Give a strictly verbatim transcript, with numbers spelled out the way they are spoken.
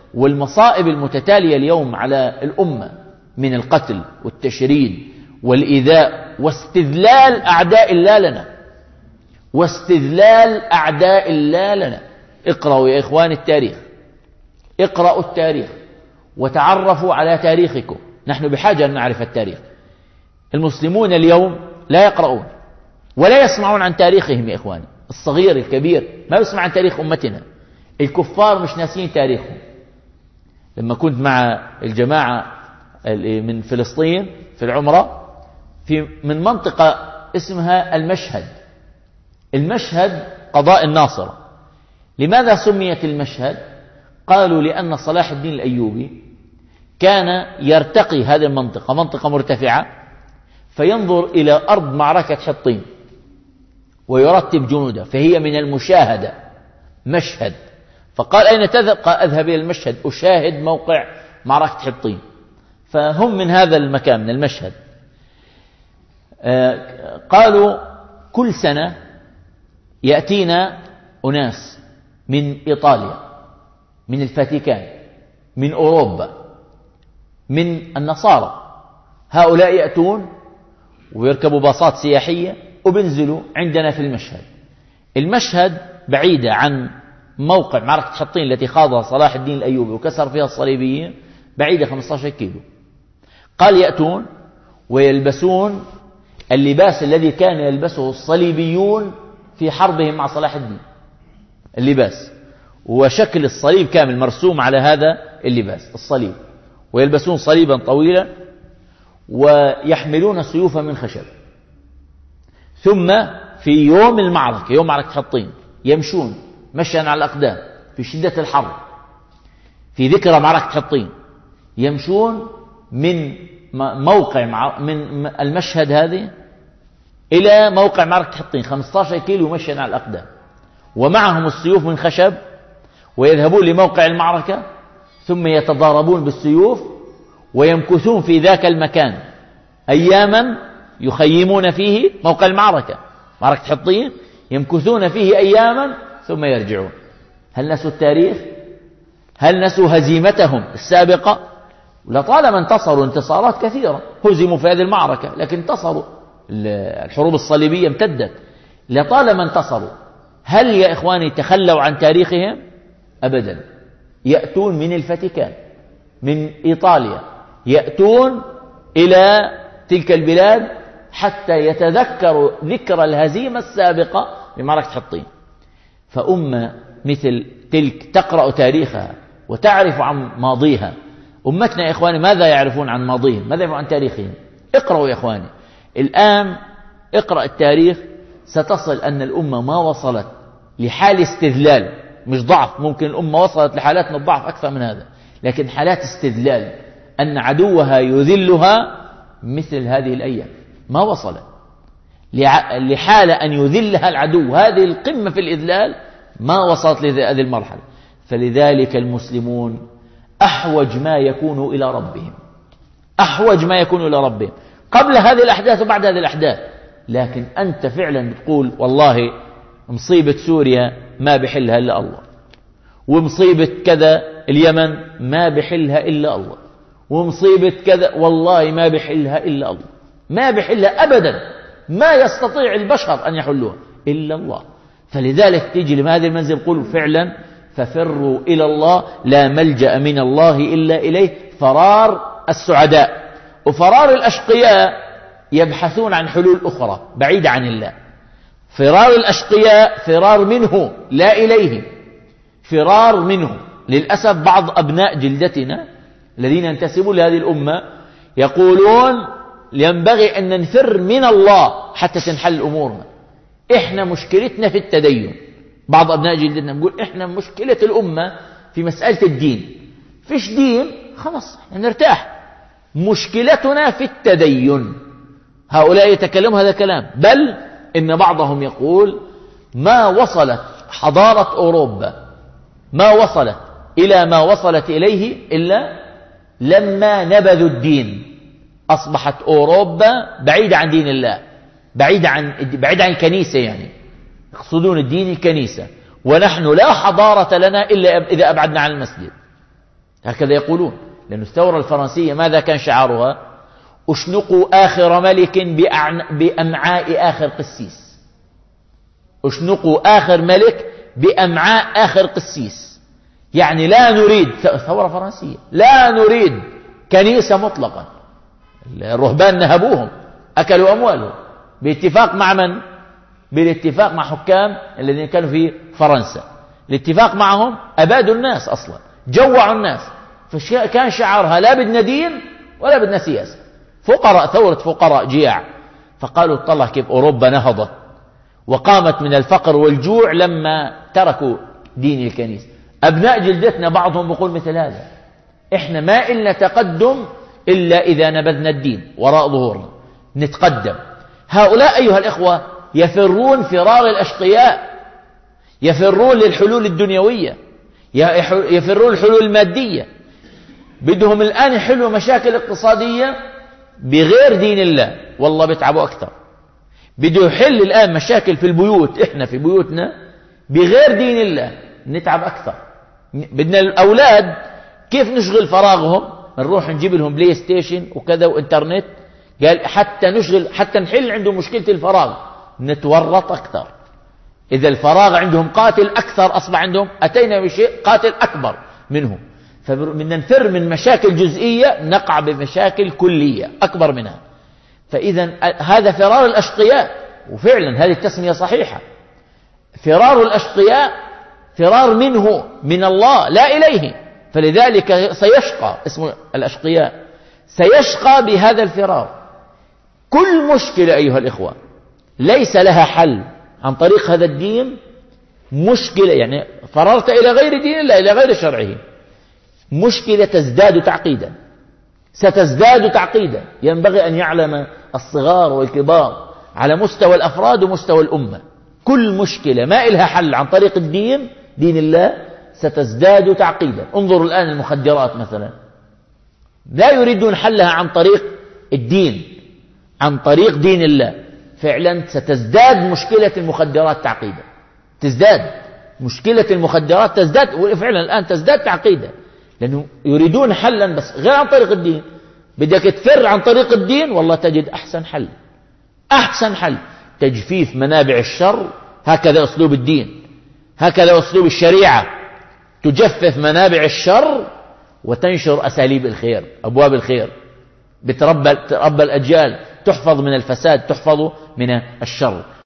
والمصائب المتتالية اليوم على الأمة من القتل والتشريد والإيذاء واستذلال أعداء الله لنا، واستذلال أعداء الله لنا. اقرأوا يا إخوان التاريخ، اقرأوا التاريخ وتعرفوا على تاريخكم. نحن بحاجة أن نعرف التاريخ. المسلمون اليوم لا يقرؤون ولا يسمعون عن تاريخهم يا إخواني، الصغير الكبير ما يسمع عن تاريخ أمتنا. الكفار مش ناسين تاريخهم. لما كنت مع الجماعة من فلسطين في العمرة في من منطقة اسمها المشهد، المشهد قضاء الناصرة. لماذا سميت المشهد؟ قالوا لأن صلاح الدين الأيوبي كان يرتقي هذه المنطقة، منطقة مرتفعة، فينظر إلى أرض معركة حطين ويرتب جنوده، فهي من المشاهدة مشهد. فقال أين تذهب؟ قال أذهب إلى المشهد أشاهد موقع معركة حطين. فهم من هذا المكان من المشهد. قالوا كل سنة يأتينا أناس من إيطاليا، من الفاتيكان، من أوروبا، من النصارى. هؤلاء يأتون ويركبوا باصات سياحية وبنزلوا عندنا في المشهد. المشهد بعيدة عن موقع معركة حطين التي خاضها صلاح الدين الأيوبي وكسر فيها الصليبيين، بعيدة خمسة عشر كيلو. قال يأتون ويلبسون اللباس الذي كان يلبسه الصليبيون في حربهم مع صلاح الدين، اللباس وشكل الصليب كامل مرسوم على هذا اللباس الصليب، ويلبسون صليبا طويلا ويحملون سيوفا من خشب. ثم في يوم المعركة، يوم معركة حطين، يمشون مشيا على الأقدام في شدة الحر في ذكرى معركة حطين، يمشون من موقع من المشهد هذه إلى موقع معركة حطين خمسة عشر كيلو مشيا على الأقدام، ومعهم السيوف من خشب، ويذهبون لموقع المعركة ثم يتضاربون بالسيوف ويمكثون في ذاك المكان أياما يخيمون فيه موقع المعركة معركة حطين، يمكثون فيه أياما ثم يرجعون. هل نسوا التاريخ؟ هل نسوا هزيمتهم السابقة؟ لطالما انتصروا انتصارات كثيرة، هزموا في هذه المعركة لكن انتصروا، الحروب الصليبية امتدت، لطالما انتصروا. هل يا إخواني تخلوا عن تاريخهم؟ أبدا. يأتون من الفاتيكان، من إيطاليا، يأتون إلى تلك البلاد حتى يتذكروا ذكرى الهزيمة السابقة بمعركة حطين. فأمة مثل تلك تقرأ تاريخها وتعرف عن ماضيها. أمتنا يا إخواني ماذا يعرفون عن ماضيهم؟ ماذا يعرفون عن تاريخهم؟ اقرأوا يا إخواني الآن، اقرأ التاريخ، ستصل أن الأمة ما وصلت لحال استذلال، مش ضعف، ممكن الأمة وصلت لحالات من الضعف أكثر من هذا، لكن حالات استذلال أن عدوها يذلها مثل هذه الأيام ما وصلت لحالة أن يذلها العدو، هذه القمة في الإذلال ما وصلت لهذه المرحلة. فلذلك المسلمون أحوج ما يكونوا إلى ربهم، أحوج ما يكونوا إلى ربهم قبل هذه الأحداث وبعد هذه الأحداث. لكن أنت فعلا بتقول والله مصيبة سوريا ما بحلها إلا الله، ومصيبة كذا اليمن ما بحلها إلا الله، ومصيبة كذا والله ما بحلها إلا الله، ما بحلها أبدا، ما يستطيع البشر أن يحلوها إلا الله. فلذلك تيجي لهذه المنزل قل فعلا ففروا إلى الله، لا ملجأ من الله إلا إليه، فرار السعداء. وفرار الأشقياء يبحثون عن حلول أخرى بعيدة عن الله. فرار الأشقياء فرار منه لا إليه، فرار منه. للأسف بعض أبناء جلدتنا الذين ينتسبون لهذه الأمة يقولون ينبغي أن نفر من الله حتى تنحل أمورنا. إحنا مشكلتنا في التدين. بعض أبناء جلدتنا يقول إحنا مشكلة الأمة في مسألة الدين، فيش دين خلاص نرتاح، مشكلتنا في التدين. هؤلاء يتكلمون هذا الكلام، بل إن بعضهم يقول ما وصلت حضارة أوروبا ما وصلت إلى ما وصلت إليه إلا لما نبذوا الدين. أصبحت أوروبا بعيدة عن دين الله، بعيدة عن بعيدة عن الكنيسة، يعني يقصدون الدين الكنيسة، ونحن لا حضارة لنا إلا إذا أبعدنا عن المسجد. هكذا يقولون، لأن الثورة الفرنسية ماذا كان شعارها؟ اشنقوا آخر ملك بأمعاء آخر قسيس. اشنقوا آخر ملك بأمعاء آخر قسيس، يعني لا نريد ثورة فرنسية، لا نريد كنيسة مطلقا. الرهبان نهبوهم، أكلوا أموالهم باتفاق مع من؟ بالاتفاق مع حكام الذين كانوا في فرنسا. الاتفاق معهم أبادوا الناس أصلا، جوعوا الناس. فكان شعارها لا بدنا دين ولا بدنا سياسة، فقراء، ثورة فقراء جياع. فقالوا اطلع كيف أوروبا نهضت وقامت من الفقر والجوع لما تركوا دين الكنيسة. أبناء جلدتنا بعضهم بيقول مثل هذا، إحنا ما إلنا تقدم إلا إذا نبذنا الدين وراء ظهورنا نتقدم. هؤلاء أيها الإخوة يفرون فرار الأشقياء، يفرون للحلول الدنيوية، يفرون الحلول المادية. بدهم الآن يحلوا مشاكل اقتصادية بغير دين الله، والله بيتعبوا أكثر. بده يحل الآن مشاكل في البيوت، إحنا في بيوتنا بغير دين الله نتعب أكثر. بدنا الأولاد كيف نشغل فراغهم؟ نروح نجيب لهم بلاي ستيشن وكذا وإنترنت، قال حتى نشغل، حتى نحل عندهم مشكلة الفراغ نتورط أكثر. إذا الفراغ عندهم قاتل أكثر، أصبح عندهم أتينا بشيء قاتل أكبر منهم. فمن نفر من مشاكل جزئية نقع بمشاكل كلية أكبر منها. فإذا هذا فرار الأشقياء، وفعلا هذه التسمية صحيحة. فرار الأشقياء فرار منه، من الله لا إليه، فلذلك سيشقى، اسمه الأشقياء، سيشقى بهذا الفرار. كل مشكلة أيها الإخوة ليس لها حل عن طريق هذا الدين، مشكلة يعني فررت إلى غير دين الله، إلى غير شرعه، مشكلة تزداد تعقيدا، ستزداد تعقيدا. ينبغي أن يعلم الصغار والكبار على مستوى الأفراد ومستوى الأمة، كل مشكلة ما إلها حل عن طريق الدين، دين الله، ستزداد تعقيدا. انظروا الآن المخدرات مثلا، لا يريدون حلها عن طريق الدين، عن طريق دين الله. فعلا ستزداد مشكلة المخدرات تعقيدا، تزداد مشكلة المخدرات، تزداد وفعلا الآن تزداد تعقيدا، لأنه يريدون حلا بس غير عن طريق الدين. بدك تفر عن طريق الدين، والله تجد أحسن حل، أحسن حل تجفيف منابع الشر. هكذا أسلوب الدين، هكذا أسلوب الشريعة، تجفف منابع الشر وتنشر أساليب الخير، أبواب الخير، بتربى الأجيال، تحفظ من الفساد، تحفظ من الشر.